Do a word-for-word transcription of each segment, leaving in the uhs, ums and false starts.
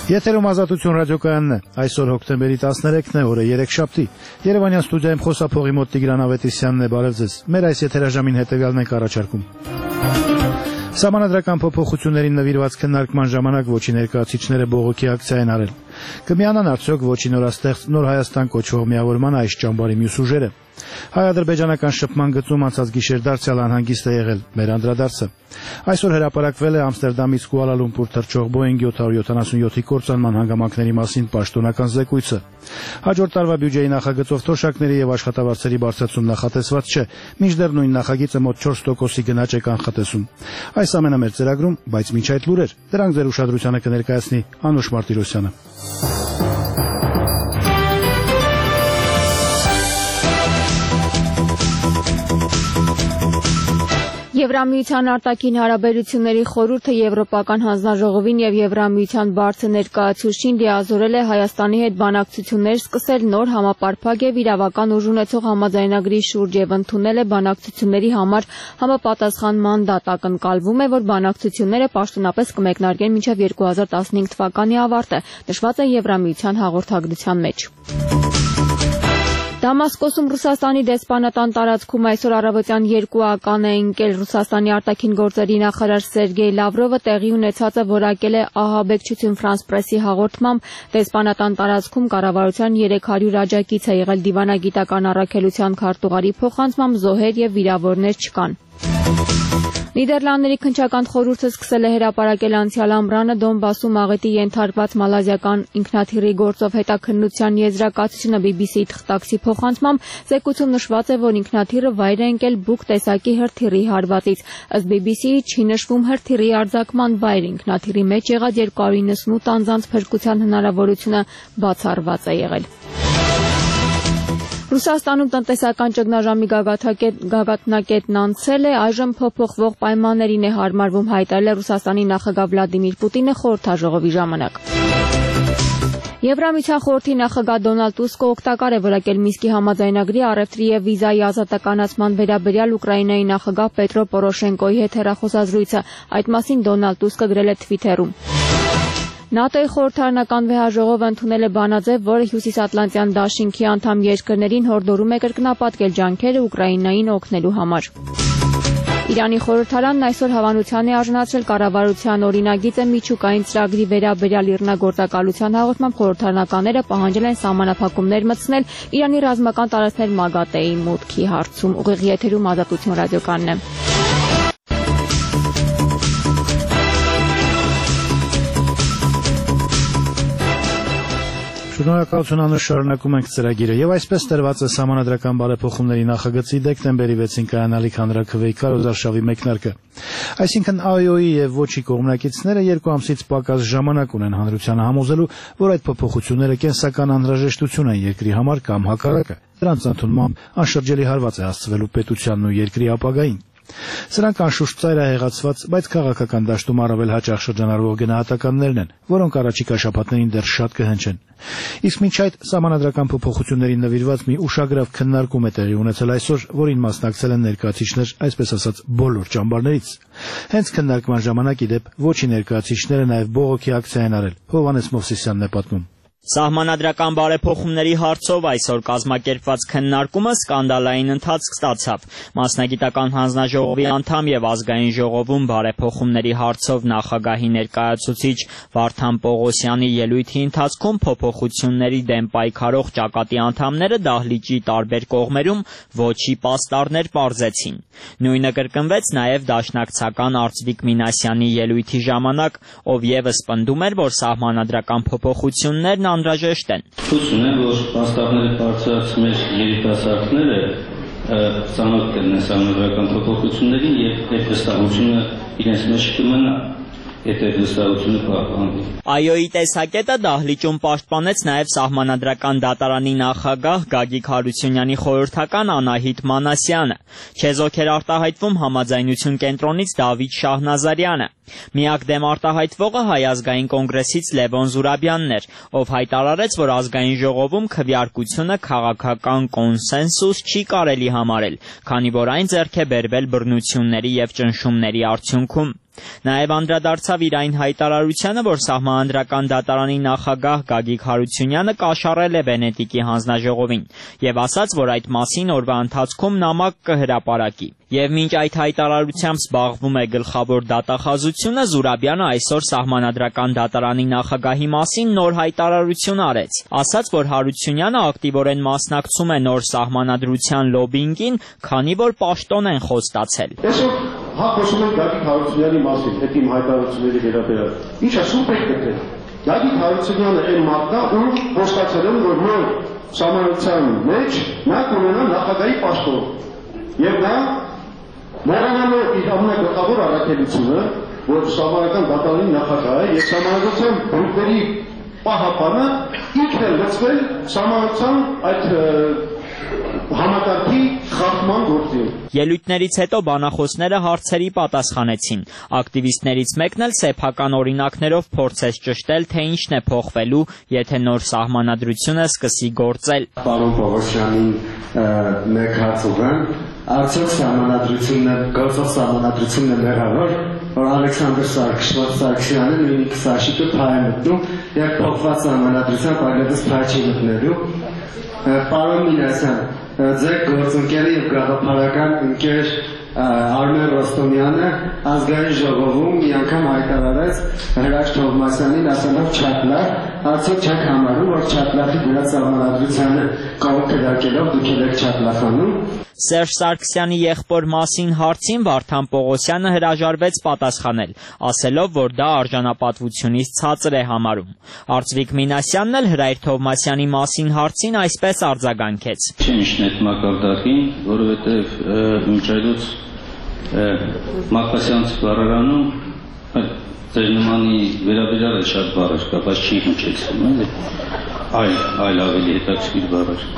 Եթերում Ազատություն ռադիոկայանն է, այսօր հոկտեմբերի տասներեքն է, օրը երեքշաբթի, Երևանյան ստուդիայում խոսափողի մոտ Տիգրան Ավետիսյանն է, բարև ձեզ, մեր այս եթերաժամին հետևյալն ենք առաջարկում. Սահմանադրական փոփոխություններին նվիրված քննարկման ժամանակ Ոչի ներկայացուցիչները բողոքի ակցիա են արել. Կմիանան արդյոք Ոչի նորաստեղծ Նոր Հայաստան կոչվող միավորման այս ճամբարի մյուս ուժերը։ Հայ-ադրբեջանական շփման գծում անցած գիշեր դարձյալ անհանգիստ է եղել մեր անդրադարձը։ Այսօր հրապարակվել է Ամստերդամից Կուալալումպուր թռչող Boeing յոթ հարյուր յոթանասունյոթի կործանման հանգամանքների մասին պաշտոնական զեկույցը։ Հաջորդ տարվա բյուջեի նախագծով թոշակների եւ աշխատավարձերի բարձրացում նախատեսված չէ, մինչդեռ նույն նախագիծը մոտ չորս տոկոսի գնաճ է կանխատեսում։ Այս ամենը մեր ծրագրում, բայց մինչ այդ լուրեր, դրանք ձեր ուշադրությանը կներկայացնի Անուշ Մարտիրոսյանը։ Եվրամիության արտաքին հարաբերությունների խորհուրդը Եվրոպական հանձնաժողովին եւ Եվրամիության բարձր ներկայացուցիչին լիազորել է Հայաստանի հետ բանակցություններ սկսել նոր համապարփակ եւ իրավական ուժ ունեցող համաձայնագրի շուրջ եւ ընդունել է բանակցությունների համար համապատասխան մանդատ։ Ակնկալվում է, որ բանակցությունները պաշտոնապես կմեկնարկեն մինչեւ երկու հազար տասնհինգ թվականի ավարտը, նշված է Եվրամիության հաղորդագրության մեջ։ Դամասկոսում Ռուսաստանի դեսպանատան տարածքում այսօր առավոտյան երկու ական է ընկել Ռուսաստանի արտաքին գործերի նախարար Սերգեյ Լավրովը տեղի ունեցածը որակել է ահաբեկչություն Ֆրանս պրեսի հաղորդմամբ։ Դեսպանատան տարածքում կառավարության երեք հարյուր աջակից է եղել, դիվանագիտական առաքելության քարտուղարի փոխանցմամբ զոհեր եւ վիրավորներ չկան։ Նիդերլանդների քննչական խորհուրդը սկսել է հրապարակել անցյալ ամռանը Դոնբասում աղետի ենթարկված մալազիական ինքնաթիռի գործով հետաքննության եզրակացությունը բի բի սի-ի թղթակցի փոխանցմամբ զեկույցում նշված է, որ ինքնաթիռը վայր է ընկել բուկ տեսակի հրթիռի հարվածից։ Ըստ բի բի սի-ի չի նշվում հրթիռի արձակման վայր, ինքնաթիռի մեջ եղած երկու հարյուր իննսունութ անձանց փրկության հնարավորությունը բացառված է եղել։ Ռուսաստանում տնտեսական ճգնաժամի գագաթնակետն անցել է, այժմ փոփոխվող պայմաններին է հարմարվում, հայտարարել է Ռուսաստանի նախագահ Վլադիմիր Պուտինը խորհրդաժողովի ժամանակ։ Եվրամիության խորհրդի նախագահ Դոնալդ Տուսկը օգտակար է որակել Մինսկի համաձայնագրի առևտրի եւ վիզայի ազատականացման վերաբերյալ Ուկրաինայի նախագահ Պետրո Պորոշենկոյի հետ հեռախոսազրույցը։ Այդ մասին Դոնալդ Տուսկը գրել է Թվիթերում։ ՆԱՏՕ-ի խորհրդարանական վեհաժողովը ընդունել է բանաձև, որը Հյուսիսատլանտյան դաշինքի անդամ երկրներին հորդորում է կրկնապատկել ջանքերը Ուկրաինային օգնելու համար։ Իրանի խորհրդարանն այսօր հավանության է արժանացրել կառավարության օրինագիծը միջուկային ծրագրի վերաբերյալ իռնագործակալության հաղորդմամբ խորհրդարանականները պահանջել են սահմանափակումներ մտցնել Իրանի ռազմական տարածքներ ՄԱԳԱՏԵ-ի մուտքի հարցում։ Ուղիղ եթերում Ազատություն ռադիոկայանն է։ Շնորհակալություն Անուշ, շարունակում ենք ծրագիրը եւ այսպես տրված է Սահմանադրական բարեփոխումների նախագծի դեկտեմբերի վեցին կայանալիք հանրաքվեի քարոզարշավի մեկնարկը։ Այսինքն Ա Յ Օ-ի եւ Ոչի կողմնակիցները երկու ամսից պակաս ժամանակ ունեն հանրությանը համոզելու, որ այդ փոփոխությունները կենսական անհրաժեշտություն են երկրի համար կամ հակառակը։ Դրանց ընդունմամբ անշրջելի հարված է հասցվելու պետությանն ու երկրի ապագային։ Սրանք անշուշտ ծայրահեղացված, բայց քաղաքական դաշտում առավել հաճախ շրջանառվող գնահատականներն են, որոնք առաջիկա շաբաթներին դեռ շատ կհնչեն։ Իսկ մինչ այդ սահմանադրական փոփոխություններին նվիրված մի ուշագրավ քննարկում է տեղի ունեցել այսօր, որին մասնակցել են ներկայացուցիչներ, այսպես ասած, բոլոր ճամբարներից։ Հենց քննարկման ժամանակ ի դեպ Ոչի ներկայացուցիչները նաև բողոքի ակցիա են արել։ Հովհաննես Մովսիսյանն է պատմում։ Սահմանադրական բարեփոխումների հարցով այսօր կազմակերպված քննարկումը սկանդալային ընթացք ստացավ։ Մասնագիտական հանձնաժողովի անդամ եւ ազգային ժողովում բարեփոխումների հարցով նախագահի ներկայացուցիչ Վարդան Պողոսյանի ելույթի ընթացքում փոփոխությունների դեմ պայքարող ճակատի անդամները դահլիճի տարբեր կողմերում ոչի պաստառներ պարզեցին։ Նույնը կրկնվեց նաեւ դաշնակցական Արծվիկ Մինասյանի ելույթի ժամանակ, ով եւս պնդում էր, որ սահմանադրական փոփոխություններն անհրաժեշտ են։ Հույս ունեմ, որ պաստառները բարձրացած մեր երիտասարդները ծանոթ կլինեն սահմանադրական փոփոխություններին եւ այդ վստահությունը իրենց մեջ կմնա։ Ա Յ Օ-ի տեսակետը դահլիճում պաշտպանեց նաև Սահմանադրական դատարանի նախագահ Գագիկ Հարությունյանի խորհրդական Անահիտ Մանասյանը։ Չեզոք էր արտահայտվում Համաձայնություն կենտրոնից Դավիթ Շահնազարյանը։ Միակ դեմ արտահայտվողը Հայ ազգային կոնգրեսից Լևոն Զուրաբյանն էր, ով հայտարարեց, որ ազգային ժողովում քվեարկությունը քաղաքական կոնսենսուս չի կարելի համարել, քանի որ այն ձեռք է բերվել բռնությունների եւ ճնշումների արդյունքում։ Նաև անդրադարձավ իր այն հայտարարությանը, որ Սահմանադրական դատարանի նախագահ Գագիկ Հարությունյանը կաշառել է Վենետիկի հանձնաժողովին եւ ասաց, որ այդ մասին օրվա ընթացքում նամակ կհրապարակի։ Եվ մինչ այդ հայտարարությամբ զբաղվում է գլխավոր դատախազությունը, Զուրաբյանը այսօր Սահմանադրական դատարանի նախագահի մասին նոր հայտարարություն արեց։ Ասաց, որ Հարությունյանը ակտիվորեն մասնակցում է նոր սահմանադրության լոբինգին, քանի որ պաշտոն են խոստացել։ Այսօր հա խոսում ենք Գագիկ Հարությունյանի մասին, այդ իմ հայտարարությունների վերաբերյալ։ Ինչ ասում եք դե։ Գագիկ Հարությունյանը այն մարդն է, ում խոստացել են, որ նոր սահմանադրության մեջ նա կունենա նախագահի պաշտոն։ Եվ նա մոռանալով իր ամենագլխավոր առաքելությունը, որ Սահմանադրական դատարանի նախագահ է եւ Սահմանադրության բուրգերի պահապանը ինքն է լծվել Սահմանադրության այդ համակարգի խախտման գործին։ Ելույթներից հետո բանախոսները հարցերի պատասխանեցին։ Ակտիվիստներից մեկն էլ սեփական օրինակներով փորձեց ճշտել, թե ինչն է փոխվելու, եթե նոր սահմանադրությունը սկսի գործել։ Պարոն Պողոսյանին մեկ հարց ուղղեմ, արդյոք սահմանադրությունն է, գործող սահմանադրությունն է մեղավոր, որ Ալեքսանդր Սարգսյանը նույնիսկ Սաշիկը փայ է մտնում, եւ փոխված սահմանադրությամբ այլևս փայ չի մտնելու։ Պարոն Մինասյան, ձեր գործընկերը եւ գաղափարական ընկեր Արմեն Ռոստոմյանը ազգային ժողովում մի անգամ հայտարարեց Հրաշ Թովմասյանին ասելով չապլատ, արդյոք չեք համարում, որ չապլատի դրած սահմանադրությանը կողմ քրակելով դուք եք չապլախանում։ Սերժ Սարգսյանի եղբոր մասին հարցին Վարդան Պողոսյանը հրաժարվեց պատասխանել, ասելով, որ դա արժանապատվությունից ցածր է համարում։ Արծվիկ Մինասյանն էլ Հրայր Թովմասյանի մասին հարցին այսպես արձագանքեց. Ինչն է մակարդակին, որովհետև մինչ այլուց Մակասյանց բառարանում ձեր նմանի վերաբերյալ է շատ բառեր կա, բայց չի հնչեցնում, էլի։ Այլ, այլ ավելի հետաքրքիր բառեր։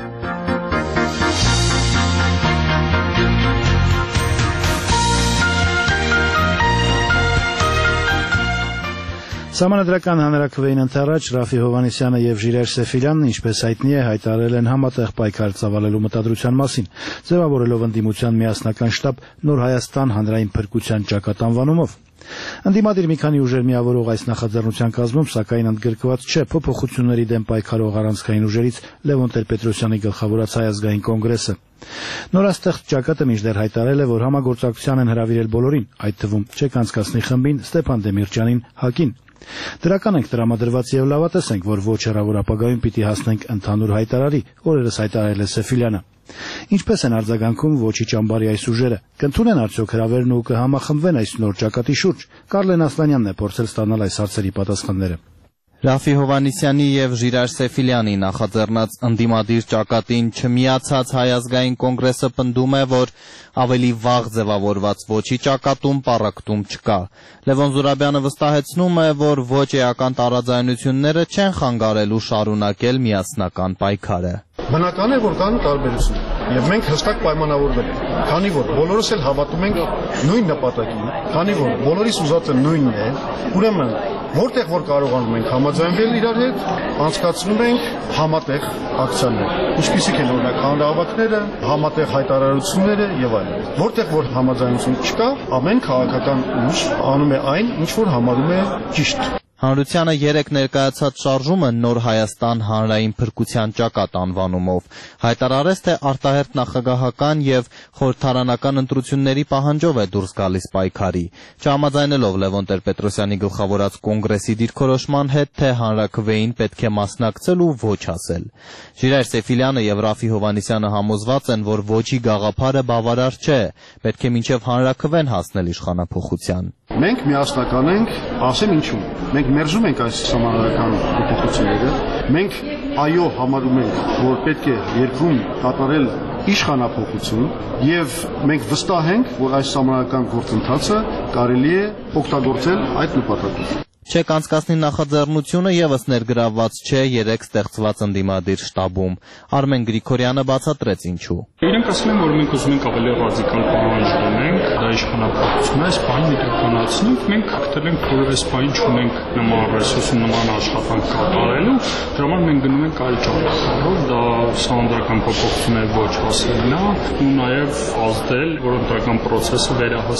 Սահմանադրական հանրաքվեին ընթരാճ Ռաֆի Հովհաննիսյանը եւ Ժիրայր Սեֆիլյանն, ինչպես հայտնի է, հայտարարել են համատեղ պայքար ծավալելու մտադրության մասին, ձևավորելով ընդդիմության միասնական շտաբ Նոր Հայաստան հանրային փրկության ճակատ անվանումով։ Ընդդիմադիր մի քանի ուժեր միավորող այս նախաձեռնության կազմում, սակայն ընդգրկված չէ փոփոխությունների դեմ պայքարող առանցքային ուժերից Լևոն Տեր-Պետրոսյանի գլխավորած Հայ ազգային կոնգրեսը։ Նորաստեղծ ճակատը մինչդեռ հայտարարել է, որ համագործակցության են հրավիրել բոլորին, այդ թվում Չեկ անցկացնի խմբին, Ստեփան Դեմիրճյանին, ՀԱԿ-ին։ Դրական ենք տրամադրված եւ լավատես ենք, որ ոչ հեռավոր ապագայում պիտի հասնենք ընդհանուր հայտարարի, օրերս հայտարարել է Սեֆիլյանը։ Ինչպես են արձագանքում ոչի ճամբարի այս ուժերը, կընդունեն արդյոք հրավերն ու կհամախմբվեն այս նոր ճակատի շուրջ։ Կարլեն Ասլանյանն է փորձել ստանալ այս հարցերի պատասխանները։ Ռաֆի Հովհաննիսյանի եւ Ժիրայր Սեֆիլյանի նախաձեռնած ընդդիմադիր ճակատին չմիացած Հայ ազգային կոնգրեսը պնդում է, որ ավելի վաղ ձևավորված ոչի ճակատում պառակտում չկա։ Լևոն Զուրաբյանը վստահեցնում է, որ ոչ էական տարաձայնությունները չեն խանգարելու շարունակել միասնական պայքարը։ Բնական է, որ կան տարբերություն, եւ մենք հստակ պայմանավորվել ենք, քանի որ բոլորս էլ հավատում ենք նույն նպատակին, քանի որ բոլորիս ուզածը նույնն է, ուրեմն որտեղ որ կարողանում ենք համաձայնվել իրար հետ, անցկացնում ենք համատեղ ակցիաներ, ինչպիսիք են օրինակ հանրահավաքները, համատեղ հայտարարությունները եւ այլն։ Որտեղ որ համաձայնություն չկա, ամեն քաղաքական ուժ անում է այն, ինչ որ համարում է ճիշտ։ Հանրությանը երեք ներկայացած շարժումը Նոր Հայաստան հանրային փրկության ճակատ անվանումով հայտարարեց, թե արտահերթ նախագահական եւ խորհրդարանական ընտրությունների պահանջով է դուրս գալիս պայքարի, չհամաձայնելով Լևոն Տեր-Պետրոսյանի գլխավորած կոնգրեսի դիրքորոշման հետ, թե հանրաքվեին պետք է մասնակցել ու ոչ ասել։ Ժիրայր Սեֆիլյանը եւ Ռաֆի Հովհաննիսյանը համոզված են, որ ոչի գաղափարը բավարար չէ, պետք է մինչեւ հանրաքվեն հասնել իշխանափոխության։ Մենք միասնական ենք, ասեմ ինչու։ Մենք մերժում ենք այս սահմանադրական փոփոխությունները։ Մենք այո համարում ենք, որ պետք է երկրում կատարել իշխանափոխություն եւ մենք վստահ ենք, որ այս սահմանադրական գործընթացը կարելի է օգտագործել այդ նպատակով։ Չեկ անցկացնի նախաձեռնությունը եւս ներգրավված չէ երեք ստեղծված ընդդիմադիր շտաբում։ Արմեն Գրիգորյանը բացատրեց ինչու։ Իրենք ասում են, որ մենք ուզում ենք ավելի ռադիկալ պահանջ ունենք, դա իշխանափոխություն է, այս բանը իրականացնենք, մենք հաղթել ենք, որ այս բանը չունենք նման ռեսուրսը, նման աշխատանք կատարելու, դրա համար մենք գնում ենք այլ ճանապարհով, դա սահմանադրական փոփոխություններ ոչ հասնելն է ու նաեւ ազդել, որ ընտրական process-ը վերահսկի։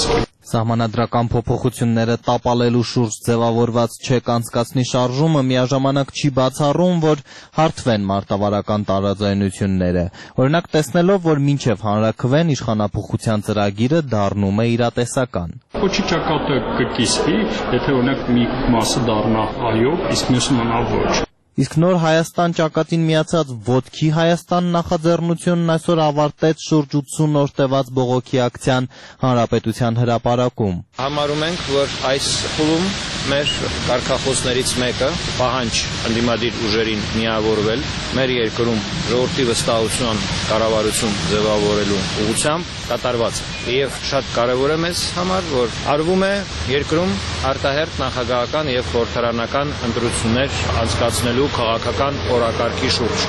Սահմանադրական փոփոխությունները տապալելու շուրջ ձևավորված չեք անցկացնի շարժումը միաժամանակ չի բացառում, որ հարթվեն մարտավարական տարաձայնությունները։ Օրինակ տեսնելով, որ մինչև հանրաքվեն իշխանափոխության ծրագիրը դառնում է իրատեսական։ Ոչի ճակատը կկիսվի, եթե օրինակ մի մասը դառնա այո, իսկ մյուսը մնա ոչ։ Իսկ նոր Հայաստան ճակատին միացած Ոտքի Հայաստան նախաձեռնությունն այսօր ավարտեց շուրջ ութսուն օր տևած բողոքի ակցիան Հանրապետության հրապարակում։ Համարում ենք, որ այս փուլում մեր կարգախոսներից մեկը պահանջ ընդդիմադիր ուժերին միավորվել, մեր երկրում ժողովրդի վստահություն, կառավարություն ձևավորելու ուղղությամբ կատարված է։ Եվ շատ կարևոր է մեզ համար, որ արվում է երկրում արտահերթ նախագահական եւ խորհրդարանական ընտրություններ անցկացնելու քաղաքական օրակարգի շուրջ։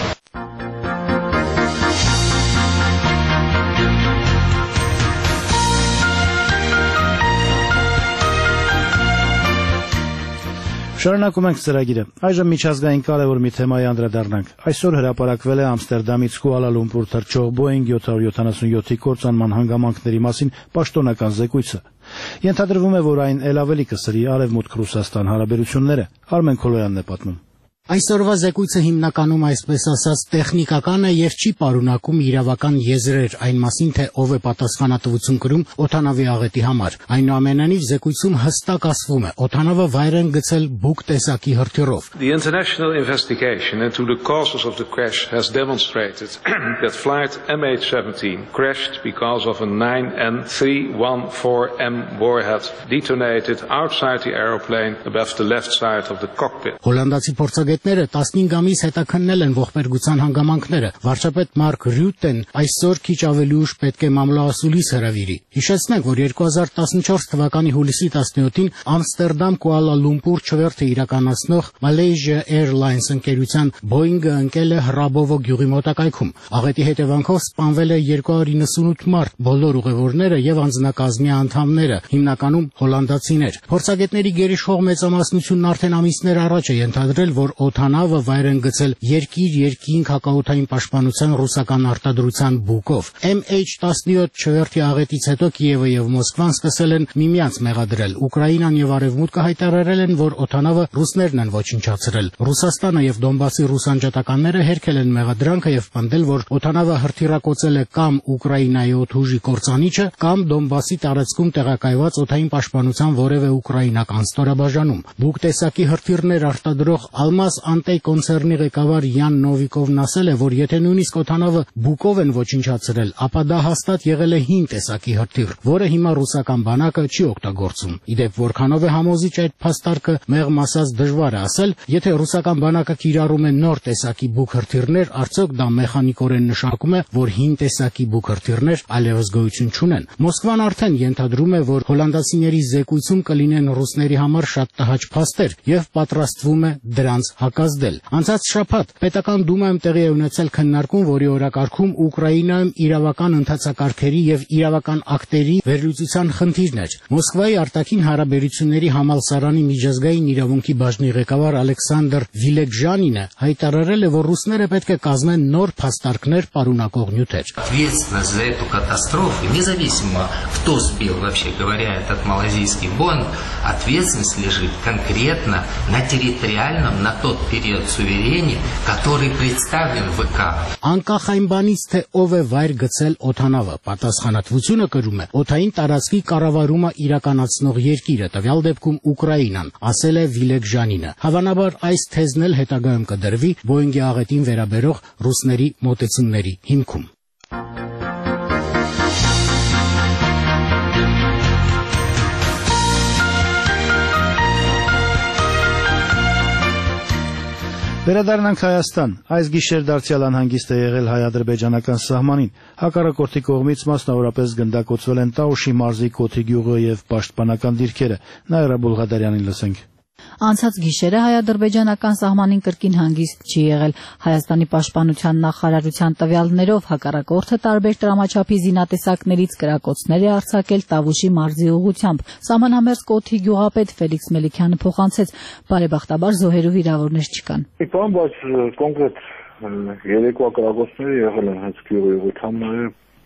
Շարունակում ենք ծրագիրը։ Այժմ միջազգային կարևոր մի թեմայի անդրադառնանք։ Այսօր հրապարակվել է Ամստերդամից Կուալա Լումպուր թռչող Boeing յոթ յոթանասունյոթի կործանման հանգամանքների մասին պաշտոնական զեկույցը։ Ենթադրվում է, որ այն ել ավելի կսրի Արևմուտք-Ռուսաստան հարաբերությունները։ Արմեն Քոլոյանն է պատմում։ Այսօրվա զեկույցը հիմնականում այսպես ասած տեխնիկական է եւ չի պարունակում իրավական եզրեր այն մասին, թե ով է պատասխանատվություն կրում օդանավի աղետի համար։ Այնուամենայնիվ զեկույցում հստակ ասվում է, օդանավը վայր են գցել բուկ տեսակի հրթիռով։ The international investigation into the causes of the crash has demonstrated that flight M H seventeen crashed because of a nine N three one four M warhead detonated outside the aeroplane above the left side of the cockpit. Հոլանդացի փորձագետները տասնինգ ամիս հետաքննել են ողբերգության հանգամանքները։ Վարչապետ Մարկ Ռյուտեն այսօր քիչ ավելի ուշ պետք է մամլոասուլիս հրավիրի։ Հիշեցնենք, որ երկու հազար տասնչորս թվականի հուլիսի տասնյոթին Ամստերդամ Կուալա Լումպուր չվերթը իրականացնող Malaysia Airlines ընկերության Boeing-ը ընկել է Հրաբովո գյուղի մոտակայքում։ Աղետի հետևանքով սպանվել է երկու հարյուր իննսունութ մարդ, բոլոր ուղևորները եւ անձնակազմի անդամները, հիմնականում հոլանդացիներ։ Փորձագետների գերիշխող մեծամասնությունն արդեն ամիսներ առաջ է ենթադրել, որ օդանավը վայր են գցել երկիր-երկինք հակաօդային պաշտպանության ռուսական արտադրության բուկով։ M H տասնյոթ չվերթի աղետից հետո Կիևը եւ Մոսկվան սկսել են միմյանց մեղադրել։ Ուկրաինան եւ Արևմուտքը հայտարարել են, որ օդանավը ռուսներն են ոչնչացրել։ Ռուսաստանը եւ Դոնբասի ռուս անջատականները հերքել են մեղադրանքը եւ պնդել, որ օդանավը հրթիռակոծել է կամ Ուկրաինայի օդուժի կործանիչը, կամ Դոնբասի տարածքում տեղակայված օդային պաշտպանության որևէ ուկրաինական ստորաբաժանում։ Բուկ տեսակի հրթիռներ արտադրող Almaz Antey կոնցեռնի ղեկավար Յան Նովիկովն ասել է, որ եթե նույնիսկ օդանավը բուկով են ոչնչացրել, ապա դա հաստատ եղել է հին տեսակի հրթիռ, որը հիմա ռուսական բանակը չի օգտագործում։ Իդեպ որքանով է համոզիչ այդ փաստարկը, մեղմ ասած դժվար է ասել, եթե ռուսական բանակը կիրառում է նոր տեսակի բուկ հրթիռներ, արդյոք դա մեխանիկորեն նշանակում է, որ հին տեսակի բուկ հրթիռներ այլևս գոյություն չունեն։ Մոսկվան արդեն ենթադրում է, որ հոլանդացիների զեկույցում կլինեն ռուսների համար շատ տհաճ փաստեր եւ պատրաստվում է դրանց հակազդել։ Անցած շաբաթ պետական դումայում տեղի է ունեցել քննարկում, որի օրակարգում Ուկրաինայում իրավական ընթացակարգերի եւ իրավական ակտերի վերլուծության խնդիրն էր։ Մոսկվայի արտաքին հարաբերությունների համալսարանի միջազգային իրավունքի բաժնի ղեկավար Ալեքսանդր Վիլեգժանինը հայտարարել է, որ ռուսները պետք է կազմեն նոր փաստարկներ պարունակող նյութեր։ Ответственность за эту катастрофу, независимо кто сбил, вообще говоря, этот малазийский Боинг, ответственность лежит конкретно на территориальном, на тот период суверении, который представлен в ՎК։ Անկախ այն բանից, թե ով է վայր գցել օդանավը, պատասխանատվությունը կրում է օդային տարածքի կառավարումը իրականացնող երկիրը, տվյալ դեպքում Ուկրաինան, ասել է Վիլեգժանինը։ Հավանաբար այս թեզն էլ հետագայում կդրվի Boeing-ի աղետին վերաբերող ռուսների մոտեցումների հիմքում։ Վերադառնանք Հայաստան։ Այս գիշեր դարձյալ անհանգիստ է եղել հայ-ադրբեջանական սահմանին։ Հակառակորդի կողմից մասնավորապես գնդակոծվել են Տաուշի մարզի Կոթի գյուղը եւ պաշտպանական դիրքերը։ Նաիրա Բուլղադարյանին լսենք։ Անցած գիշերը հայ-ադրբեջանական սահմանին կրկին հանգիստ չի եղել։ Հայաստանի պաշտպանության նախարարության տվյալներով հակառակորդը տարբեր տրամաչափի զինատեսակներից կրակոցներ է արձակել Տավուշի մարզի ուղղությամբ։ Սահմանամերձ Կոթի գյուղապետ Ֆելիքս Մելիքյանը փոխանցեց, բարեբախտաբար զոհերու վիրավորներ չկան։ Բան, բայց կոնկրետ երեկվա կրակոցները եղել են հենց գյուղի ուղղությամբ,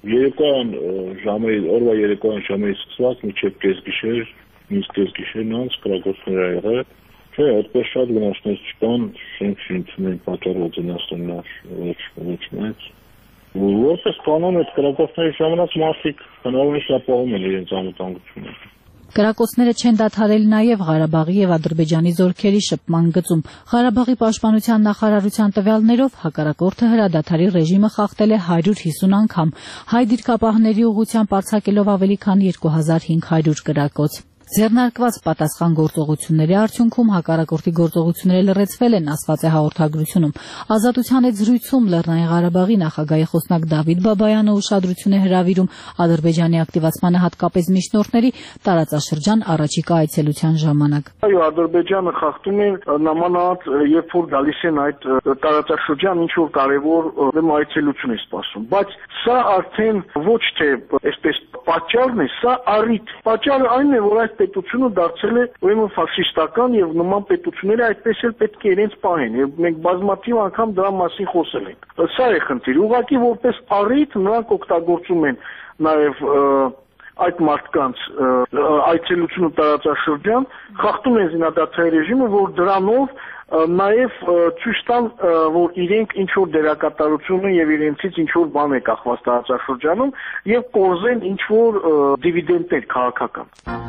Երեկոյան ժամը օրվա երեկոյան ժամից սկսված մինչև կեսգիշեր, մինչ կեսգիշերն անց կրակոցներ ա եղել։ Չէ, այդպես շատ վնասներ չկան, շենք շինությունների պատճառով վնասներ ոչ ոչ մեծ։ Որպես կանոն այդ կրակոցների ժամանակ մարդիկ հնարավորինս ապահովում են իրենց անվտանգությունը։ Կրակոցները չեն դադարել նաև Ղարաբաղի եւ Ադրբեջանի զորքերի շփման գծում։ Ղարաբաղի պաշտպանության նախարարության տվյալներով հակառակորդը հրադադարի ռեժիմը խախտել է հարյուր հիսուն անգամ, հայ դիրքապահների ուղղությամբ արձակելով ավելի քան երկու հազար հինգ հարյուր կրակոց։ Ձեռնարկված պատասխան գործողությունների արդյունքում հակառակորդի գործողությունները լրացվել են, ասված է հաղորդագրությունում։ Ազատության այդ զրույցում Լեռնային Ղարաբաղի նախագահի խոսնակ Դավիթ Բաբայանը ուշադրություն է հրավիրում Ադրբեջանի ակտիվացմանը, հատկապես միջնորդների տարածաշրջան առաջիկա այցելության ժամանակ։ Այո, Ադրբեջանը խախտում է նամանած, երբ որ գալիս են այդ տարածաշրջան, ինչ որ կարևոր այցելություն է սպասում, բայց սա արդեն ոչ թե այսպես պատճառն է, սա առիթ։ Պատճառը այն է, որ այդ պետությունը դարձել է ուրեմն ֆաշիստական եւ նման պետությունները այդպես էլ պետք է իրենց պահեն եւ մենք բազմաթիվ անգամ դրա մասին խոսել ենք։ Սա է խնդիրը։ Ուղղակի որպես առիթ նրանք օգտագործում են նաեւ այդ մարդկանց այցելությունը տարածաշրջան, խախտում են զինադադարի ռեժիմը, որ դրանով նաև ցույց տան, որ իրենք ինչ որ դերակատարություն են եւ իրենցից ինչ որ բան է կախված տարածաշրջանում եւ կորզեն ինչ որ դիվիդենտներ քաղաքական։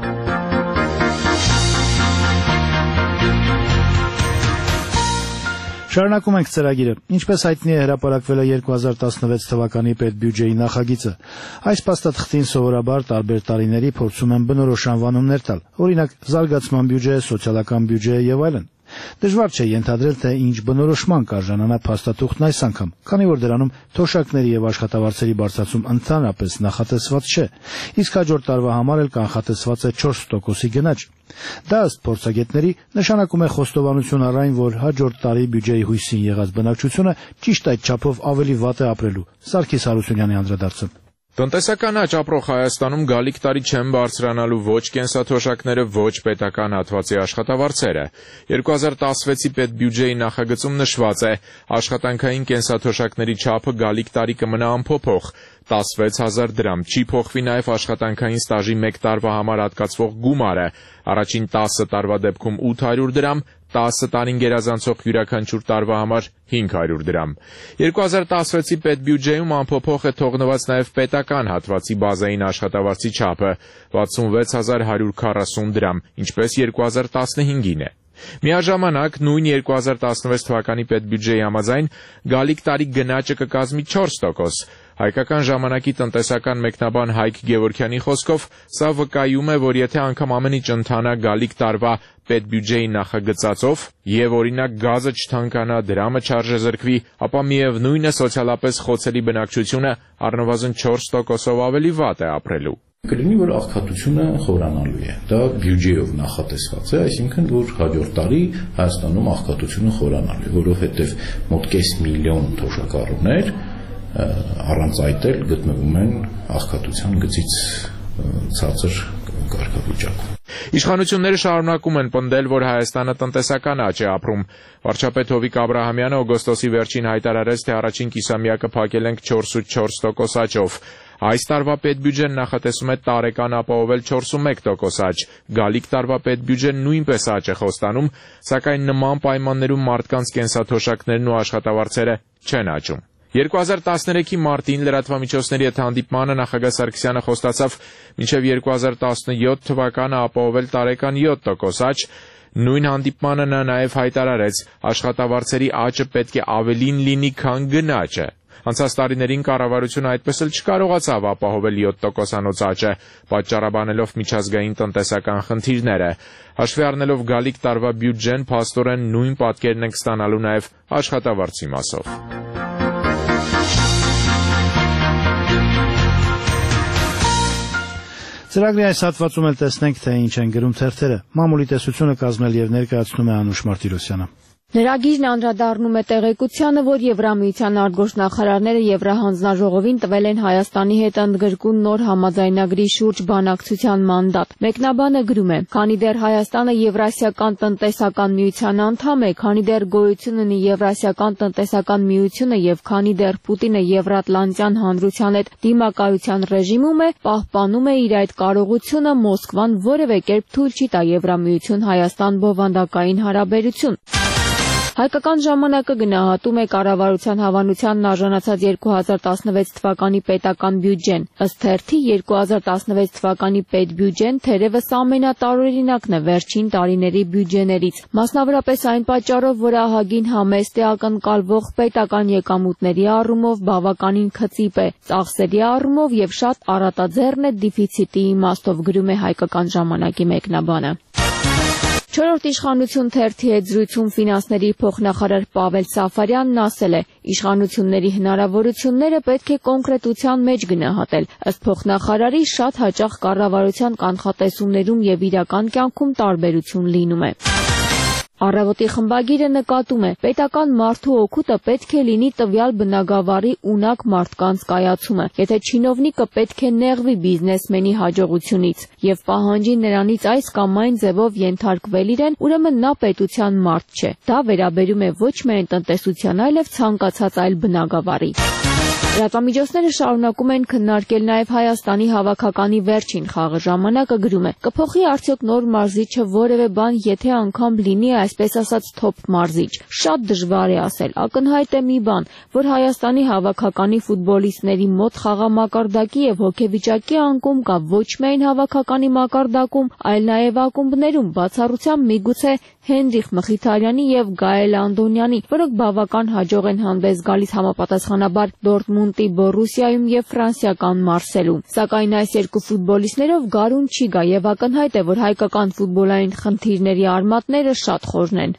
Շարունակում ենք ծրագիրը։ Ինչպես հայտնի է, հրապարակվել է երկու հազար տասնվեց թվականի պետբյուջեի նախագիծը։ Այս փաստաթղթին սովորաբար տարբեր տարիների փորձում են բնորոշ անվանումներ տալ, օրինակ զարգացման բյուջե, սոցիալական բյուջե եւ այլն։ Դժվար չէ ենթադրել, թե ինչ բնորոշման կարժանանա փաստաթուղթն այս անգամ, քանի որ դրանում թոշակների եւ աշխատավարձերի բարձրացում ընդհանրապես նախատեսված չէ, իսկ հաջորդ տարվա համար էլ կանխատեսված է չորս տոկոսի գնաճ։ Դա ըստ փորձագետների նշանակում է խոստովանություն առ այն, որ հաջորդ տարի բյուջեի հույսին եղած բնակչությունը ճիշտ այդ չափով ավելի վատ է ապրելու։ Սարգիս Հարությունյանի անդրադարձը։ Տնտեսական աճ ապրող Հայաստանում գալիք տարի չեն բարձրանալու ոչ կենսաթոշակները, ոչ պետական հատվածի աշխատավարձերը։ երկու հազար տասնվեցի պետբյուջեի նախագծում նշված է, աշխատանքային կենսաթոշակների չափը գալիք տարի կմնա անփոփոխ, տասնվեց հազար դրամ, չի փոխվի նաև աշխատանքային ստաժի մեկ տարվա համար հատկացվող գումարը, առաջին տասը տարվա դեպքում ութ հարյուր դրամ, տասը տարին գերազանցող յուրաքանչյուր տարվա համար հինգ հարյուր դրամ։ երկու հազար տասնվեցի պետբյուջեում անփոփոխ է թողնված նաև պետական հատվածի բազային աշխատավարձի չափը, վաթսունվեց հազար հարյուր քառասուն դրամ, ինչպես երկու հազար տասնհինգին է։ Միաժամանակ նույն երկու հազար տասնվեց թվականի պետբյուջեի համաձայն գալիք տարի գնաճը կկազմի չորս տոկոս։ Հայկական ժամանակի տնտեսական մեկնաբան Հայկ Գևորգյանի խոսքով սա վկայում է, որ եթե անգամ ամեն ինչ ընթանա գալիք տարվա պետբյուջեի նախագծածով եւ օրինակ գազը չթանկանա, դրամը չարժեզրկվի, ապա միևնույն է սոցիալապես խոցելի բնակչությունը առնվազն չորս տոկոսով ավելի վատ է ապրելու։ Կլինի, որ աղքատությունը խորանալու է։ Դա բյուջեով նախատեսված է, այսինքն որ հաջորդ տարի Հայաստանում աղքատությունը խորանալու է, որովհետև մոտ կես միլիոն թոշակառուներ առանց այդ էլ գտնվում են աղքատության գծից ցածր կարգավիճակում։ Իշխանությունները շարունակում են պնդել, որ Հայաստանը տնտեսական աճ է ապրում։ Վարչապետ Հովիկ Աբրահամյանը օգոստոսի վերջին հայտարարեց, թե առաջին կիսամյակը փակել ենք չորսուց տոկոս աճով։ Այս տարվա պետբյուջեն նախատեսում է տարեկան ապահովել չորսունմեկ տոկոս աճ։ Գալիք տարվա պետբյուջեն նույնպես աճ է խոստանում, սակայն նման պայմաններում մարդկանց կենսաթոշակներն ու աշխատավարձերը չեն աճում։ երկու հազար տասներեքի մարտին լրատվամիջոցների հետ հանդիպմանը նախագահ Սարգսյանը խոստացավ մինչև երկու հազար տասնյոթ թվականը ապահովել տարեկան յոթ տոկոս աճ։ Նույն հանդիպմանը նա նաև հայտարարեց, աշխատավարձերի աճը պետք է ավելին լինի, քան գնաճը։ Անցած տարիներին կառավարությունը այդպես էլ չկարողացավ ապահովել յոթ տոկոսանոց աճը, պատճառաբանելով միջազգային տնտեսական խնդիրները։ Հաշվի առնելով գալիք տարվա բյուջեն, փաստորեն նույն պատկերն ենք ստանալու նաև աշխատավարձի մասով։ Ծրագրի այս հատվածում էլ տեսնենք, թե ինչ են գրում թերթերը։ Մամուլի տեսությունը կազմել եւ ներկայացնում է Անուշ Մարտիրոսյանը։ Լրագիրն անդրադառնում է տեղեկությանը, որ Եվրամիության արտգործնախարարները Եվրահանձնաժողովին տվել են Հայաստանի հետ ընդգրկուն նոր համաձայնագրի շուրջ բանակցության մանդատ։ Մեկնաբանը գրում է. «Քանի դեռ Հայաստանը Եվրասիական տնտեսական միության անդամ է, քանի դեռ գոյություն ունի Եվրասիական տնտեսական միությունը եւ քանի դեռ Պուտինը Եվրատլանտյան հանրության հետ դիմակայության ռեժիմում է, պահպանում է իր այդ կարողությունը, Մոսկվան որևէ կերպ թույլ չի տա Եվրամիություն-Հայաստան բովանդակային հարաբերություն»։ Հայկական ժամանակը գնահատում է կառավարության հավանությանն արժանացած երկու հազար տասնվեց թվականի պետական բյուջեն։ Ըստ թերթի երկու հազար տասնվեց թվականի պետբյուջեն թերևս ամենատարօրինակն է վերջին տարիների բյուջեներից, մասնավորապես այն պատճառով, որ ահագին համեստ է, ակնկալվող պետական եկամուտների առումով բավականին քծիպ է, ծախսերի առումով եւ շատ առատաձեռն է դեֆիցիտի իմաստով, գրում է Հայկական ժամանակի մեկնաբանը։ Չորրորդ իշխանություն թերթի հետ զրույցում ֆինանսների փոխնախարար Պավել Սաֆարյանն ասել է. «Իշխանությունների հնարավորությունները պետք է կոնկրետության մեջ գնահատել, ըստ փոխնախարարի շատ հաճախ կառավարության կանխատեսումներում եւ իրական կյանքում տարբերություն լինում է»։ Առավոտի խմբագիրը նկատում է. պետական մարդու օգուտը պետք է լինի տվյալ բնագավառի ունակ մարդկանց կայացումը, եթե չինովնիկը պետք է նեղվի բիզնեսմենի հաջողությունից եւ պահանջի նրանից այս կամ այն ձևով ենթարկվել իրեն, ուրեմն նա պետության մարդ չէ։ Դա վերաբերում է ոչ միայն տնտեսության, այլև ցանկացած այլ բնագավառի։ Լրատվամիջոցները շարունակում են քննարկել նաև Հայաստանի հավաքականի վերջին խաղը։ Ժամանակը գրում է. կփոխի արդյոք նոր մարզիչը որևէ բան, եթե անգամ լինի այսպես ասած թոփ մարզիչ։ Շատ դժվար է ասել։ Ակնհայտ է մի բան, որ Հայաստանի հավաքականի ֆուտբոլիստների մոտ խաղամակարդակի եւ հոգեվիճակի անկում կա ոչ միայն հավաքականի մակարդակում, այլ նաև ակումբներում, բացառությամբ միգուցե Հենրիխ Մխիթարյանի եւ Գաել Անդոնյանի, որոնք բավական հաջող են հանդես գալիս համապատասխանաբար Դորտմունդի Բորուսիայում եւ ֆրանսիական Մարսելում։ Սակայն այս երկու ֆուտբոլիստներով գարուն չի գա եւ ակնհայտ է, որ հայկական ֆուտբոլային խնդիրների արմատները շատ խորն են։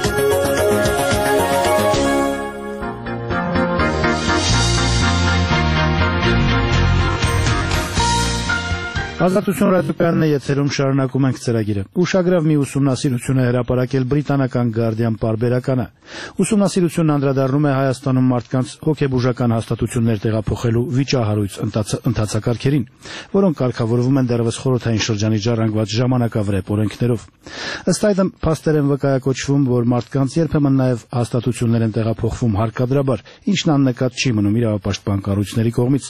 Ազատություն ռադիոկայանն է եթերում, շարունակում ենք ծրագիրը։ Ուշագրավ մի ուսումնասիրություն է հրապարակել բրիտանական Guardian պարբերականը։ Ուսումնասիրությունն անդրադառնում է Հայաստանում մարդկանց հոգեբուժական հաստատություններ տեղափոխելու վիճահարույց ընթացակարգերին, որոնք կարգավորվում են դեռևս խորհրդային շրջանի ժառանգված ժամանակավրեպ օրենքներով։ Ըստ այդմ փաստեր են վկայակոչվում, որ մարդկանց երբեմն նաև հաստատություններ են տեղափոխվում հարկադրաբար, ինչն աննկատ չի մնում իրավապաշտպան կառույցների կողմից։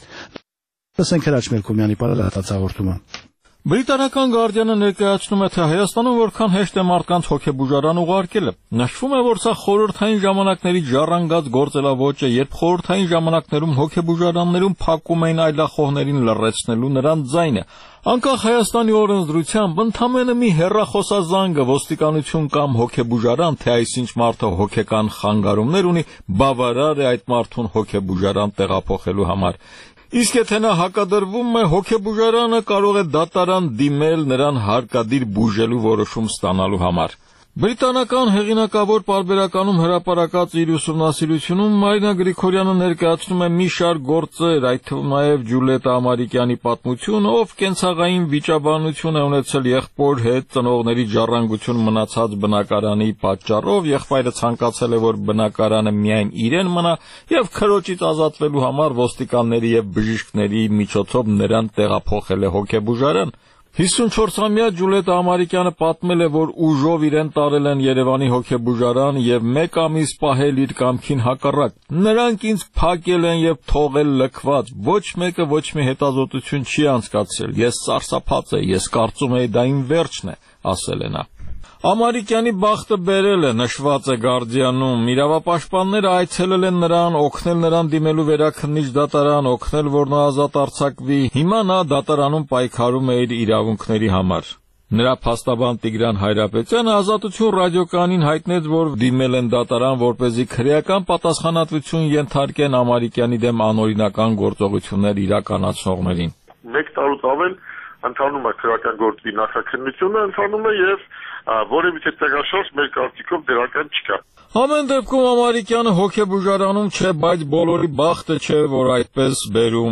Լսենք Հրաչ Մելքոմյանի պատասխանատվությունը։ Բրիտանական Guardian-ը ներկայացնում է, թե Հայաստանում որքան հեշտ է մարդկանց հոգեբուժարան ուղարկելը։ Նշվում է, որ սա խորհրդային ժամանակների ժառանգած գործելավոճ է, երբ խորհրդային ժամանակներում հոգեբուժարաններում փակում էին այլախոհներին լռեցնելու նրանց ձայնը։ Անկախ Հայաստանի օրենսդրությամբ ընդամենը մի հեռախոսազանգը ոստիկանություն կամ հոգեբուժարան, թե այսինչ մարդը հոգեկան խանգարումներ ունի, բավարար է այդ մարդուն հոգեբուժարան տեղափոխելու համար։ Իսկ եթե նա հակադրվում է, հոգեբուժարանը կարող է դատարան դիմել նրան հարկադիր բուժելու որոշում ստանալու համար։ Բրիտանական հեղինակավոր պարբերականում հրապարակած իր ուսումնասիրությունում Մարինա Գրիգորյանը ներկայացնում է մի շարք գործեր, այդ թվում նաև Ջուլիետա Ամարիկյանի պատմությունը, ով կենցաղային վիճաբանություն է ունեցել եղբոր հետ, ծնողների ժառանգություն մնացած բնակարանի պատճառով, եղբայրը ցանկացել է, որ բնակարանը միայն իրեն մնա եւ քրոջից ազատվելու համար ոստիկանների եւ բժիշկների միջոցով նրան տեղափոխել է հոգեբուժարան։ հիսունչորսամյա Ջուլիետա Ամարիկյանը պատմել է, որ ուժով իրեն տարել են Երևանի հոգեբուժարան եւ մեկ ամիս պահել իր կամքին հակառակ։ Նրանք ինձ փակել են եւ թողել լքված։ Ոչ մեկը ոչ մի հետազոտություն չի անցկացրել։ Ես սարսափած եմ, ես կարծում եմ դա իմ վերջն է, ասել է նա։ Ամարիկյանի բախտը բերել է, նշված է Guardian-ում։ Իրավապաշտպանները այցելել են նրան, օգնել նրան դիմելու վերաքննիչ դատարան, օգնել, որ նա ազատ արձակվի։ Հիմա նա դատարանում պայքարում է իր իրավունքների համար։ Նրա փաստաբան Տիգրան Հայրապետյանը Ազատություն ռադիոկայանին հայտնեց, որ դիմել են դատարան, որպեսզի քրեական պատասխանատվություն ենթարկեն Ամարիկյանի դեմ անօրինական գործողություններ իրականացնողներին։ Մեկ տարուց ավել ընթանում է քրեական գործի նախաքննությունը, ընթանում է եւ որևիցե տեղաշարժ մեր կարծիքով դրական չկա։ Ամեն դեպքում Ամարիկյանը հոգեբուժարանում չէ, բայց բոլորի բախտը չէ, որ այդպես բերում է։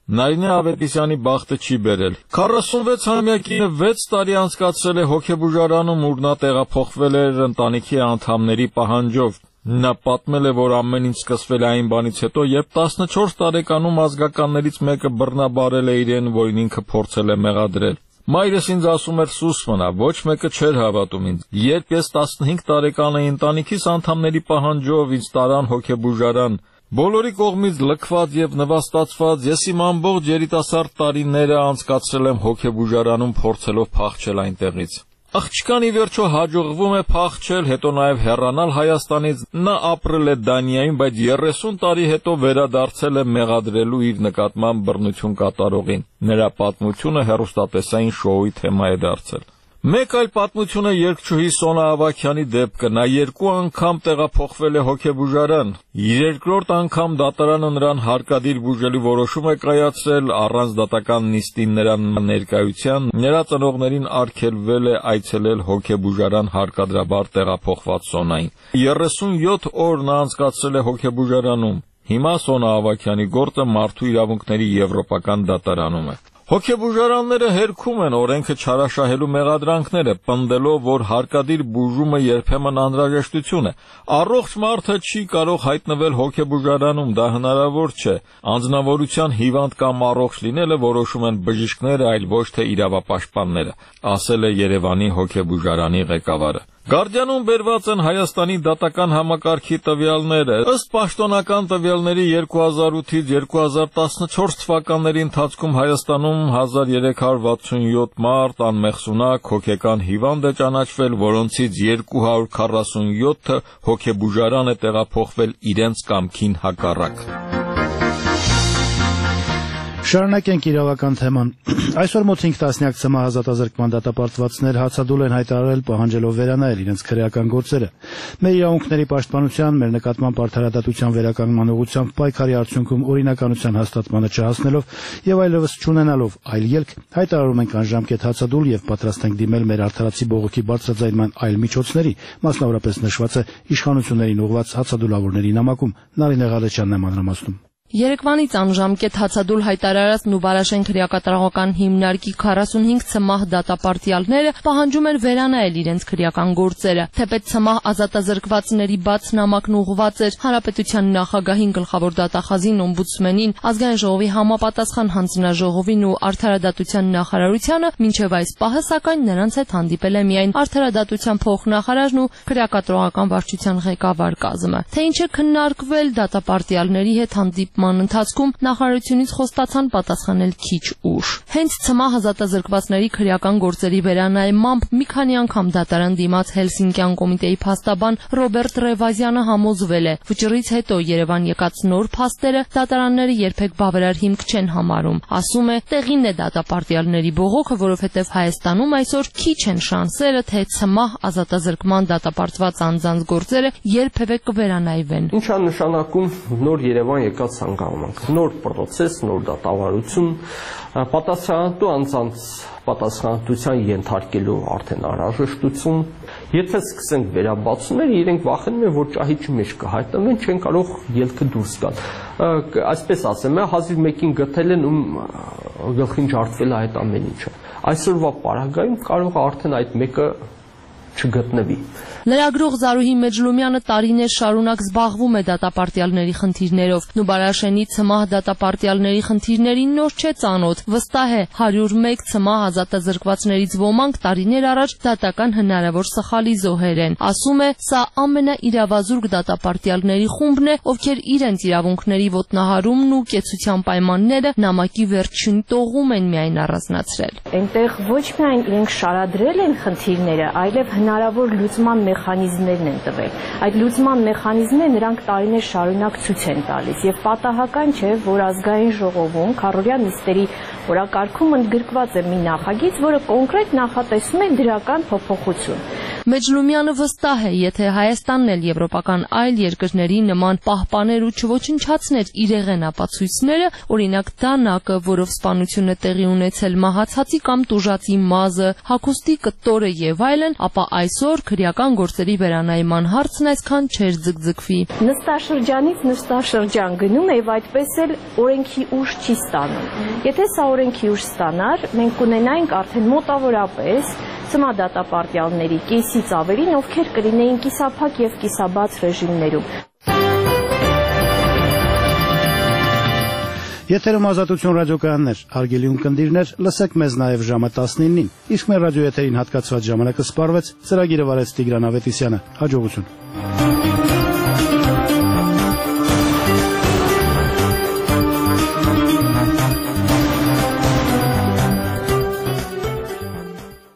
Նարինե Ավետիսյանի բախտը չի բերել։ քառասունվեցամյակինը վեց տարի անցկացրել է հոգեբուժարանում, ուր նա տեղափոխվել էր ընտանիքի անդամների պահանջով։ Նա պատմել է, որ ամեն ինչ սկսվել է այն բանից հետո, երբ տասնչորս տարեկանում ազգականներից մեկը բռնաբարել է իրեն, որին ինքը փորձել է մեղադրել։ Մայրս ինձ ասում էր սուս մնա, ոչ մեկը չէր հավատում ինձ։ Երբ ես տասնհինգ տարեկան էի, ընտանիքիս անդամների պահանջով ինձ տարան հոգեբուժարան։ Բոլորի կողմից լքված եւ նվաստացված ես իմ ամբողջ երիտասարդ տարիները անցկացրել եմ հոգեբուժարանում փորձելով փախչել այնտեղից։ Աղջկան ի վերջո հաջողվում է փախչել, հետո նաև հեռանալ Հայաստանից։ Նա ապրել է Դանիայում, բայց երեսուն տարի հետո վերադարձել է մեղադրելու իր նկատմամբ բռնություն կատարողին։ Նրա պատմությունը հեռուստատեսային շոուի թեմա է դարձել։ Մեկ այլ պատմություն է երգչուհի Սոնա Ավագյանի դեպքը։ Նա երկու անգամ տեղափոխվել է հոգեբուժարան։ Երկրորդ անգամ դատարանը նրան հարկադիր բուժելու որոշում է կայացրել առանց դատական նիստի նրան ներկայության։ Նրա ծնողներին արգելվել է այցելել հոգեբուժարան հարկադրաբար տեղափոխված Սոնային։ երեսունյոթ օր նա անցկացրել է հոգեբուժարանում։ Հիմա Սոնա Ավագյանի գործը մարդու իրավունքների եվրոպական դատարանում է։ Հոգեբուժարանները հերքում են օրենքը չարաշահելու մեղադրանքները, պնդելով, որ հարկադիր բուժումը երբեմն անհրաժեշտություն է։ Առողջ մարդը չի կարող հայտնվել հոգեբուժարանում, դա հնարավոր չէ։ Անձնավորության հիվանդ կամ առողջ լինելը որոշում են բժիշկները, այլ ոչ թե իրավապաշտպանները, ասել է Երևանի հոգեբուժարանի ղեկավարը։ Գարդիանում բերված են Հայաստանի դատական համակարգի տվյալները։ Ըստ պաշտոնական տվյալների երկու հազար ութից երկու հազար տասնչորս թվականների ընթացքում Հայաստանում հազար երեք հարյուր վաթսունյոթ մարդ անմեղսունակ հոգեկան հիվանդ է ճանաչվել, որոնցից երկու հարյուր քառասունյոթը հոգեբուժարան է տեղափոխվել իրենց կամքին հակառակ։ Շարունակենք իրավական թեման։ Այսօր մոտ հինգ տասնյակ ցմահ ազատազրկման դատապարտվածներ հացադուլ են հայտարարել պահանջելով վերանայել իրենց քրեական գործերը։ Մեր իրավունքների պաշտպանության, մեր նկատմամբ արդարադատության վերականգնման ուղղությամբ պայքարի արդյունքում օրինականության հաստատմանը չհասնելով եւ այլևս չունենալով այլ ելք, հայտարարում ենք անժամկետ հացադուլ եւ պատրաստ ենք դիմել մեր արդարացի բողոքի բարձրաձայնման այլ միջոցների, մասնավորապես նշված է իշխանություններին ուղղված հացադուլավորների նամակում։ Նարինե Ղալեչյանն է մանրամասնում։ Երեկվանից անժամկետ հացադուլ հայտարարած Նուբարաշեն քրեակատարողական հիմնարկի քառասունհինգ ցմահ դատապարտյալները պահանջում են վերանայել իրենց քրեական գործերը։ Թեպետ ցմահ ազատազրկվածների բաց նամակն ուղղված էր Հանրապետության նախագահին, գլխավոր դատախազին, օմբուդսմենին, ազգային ժողովի համապատասխան հանձնաժողովին ու արդարադատության նախարարությանը, մինչև այս պահը սակայն նրանց հետ հանդիպել է միայն արդարադատության փոխնախարարն ու քրեակատարողական վարչության ղեկավար կազմը։ Թե ինչ է քննարկվել դատապարտյալների հետ հանդիպ ման ընթացքում նախարարությունից խոստացան պատասխանել քիչ ուշ։ Հենց ցմահ ազատազրկվածների քրեական գործերի վերանայմամբ մի քանի անգամ դատարան դիմաց Հելսինկյան կոմիտեի փաստաբան Ռոբերտ Ռևազյանը համոզվել է, վճռից հետո Երևան եկած նոր փաստերը դատարանները երբեք բավարար հիմք չեն համարում։ Ասում է, տեղին է դատապարտյալների բողոքը, որովհետև Հայաստանում այսօր քիչ են շանսերը, թե ցմահ ազատազրկման դատապարտված անձանց գործերը երբևէ կվերանայվեն։ Ինչ է նշանակում նոր Երևան եկած նոր պրոցես, նոր դատավարություն, պատասխանատու անձանց պատասխանատվության ենթարկելու արդեն անհրաժեշտություն։ Եթե սկսենք վերաբացումներ, իրենք վախենում են, որ ճահիճի մեջ կհայտնվեն, չեն կարող ելքը դուրս գալ։ Այսպես ասեմ, հազիվ մեկին գտել են, ում գլխին ջարդվել է այդ ամեն ինչը։ Այսօրվա պարագայում կարող է արդեն այդ մեկը չգտնվի։ Լրագրող Զարուհի Մեջլումյանը տարիներ շարունակ զբաղվում է դատապարտյալների խնդիրներով։ Նուբարաշենի ցմահ դատապարտյալների խնդիրներին նոր չէ ծանոթ։ Վստահ է, հարյուր մեկ ցմահ ազատազրկվածներից ոմանք տարիներ առաջ դատական հնարավոր սխալի զոհեր են։ Ասում է, սա ամենաիրավազուրկ դատապարտյալների խումբն է, ովքեր իրենց իրավունքների ոտնահարումն ու կեցության պայմանները նամակի վերջին տողում են միայն առանձնացրել։ Այնտեղ ոչ միայն իրենք շարադրել են խնդիրները, այլև հնարավոր լուծման մեխանիզմներն են տվել։ Այդ լուծման մեխանիզմները նրանք տարիներ շարունակ ցույց են տալիս եւ պատահական չէ, որ ազգային ժողովում քառօրյա նիստերի օրակարգում ընդգրկված է մի նախագիծ, որը կոնկրետ նախատեսում է դրական փոփոխություն։ Մեջլումյանը վստահ է, եթե Հայաստանն էլ եվրոպական այլ երկրների նման պահպաներ ու չոչնչացներ իրեղեն ապացույցները, օրինակ դանակը, որով սպանությունը տեղի ունեցել մահացածի կամ տուժածի մազը, հագուստի կտորը եւ այլն, ապա այսօր քրեական գործերի վերանայման հարցն այսքան չէր ձգձգվի։ Նստաշրջանից նստաշրջան գնում է եւ այդպես էլ օրենքի ուժ չի ստանում։ Եթե սա օրենքի ուժ ստանար, մենք կունենայինք արդեն մոտավորապես ծմա դատապարտյալների կեսից ավելին, ովքեր կլինեին կիսափակ եւ կիսաբաց ռեժիմներում։ Եթերում Ազատություն ռադիոկայաններ, հարգելի ունկնդիրներ, լսեք մեզ նաև ժամը տասնինին, իսկ մեր ռադիոեթերին հատկացված ժամանակը սպառվեց, ծրագիրը վարեց Տիգրան Ավետիսյանը, հաջողություն։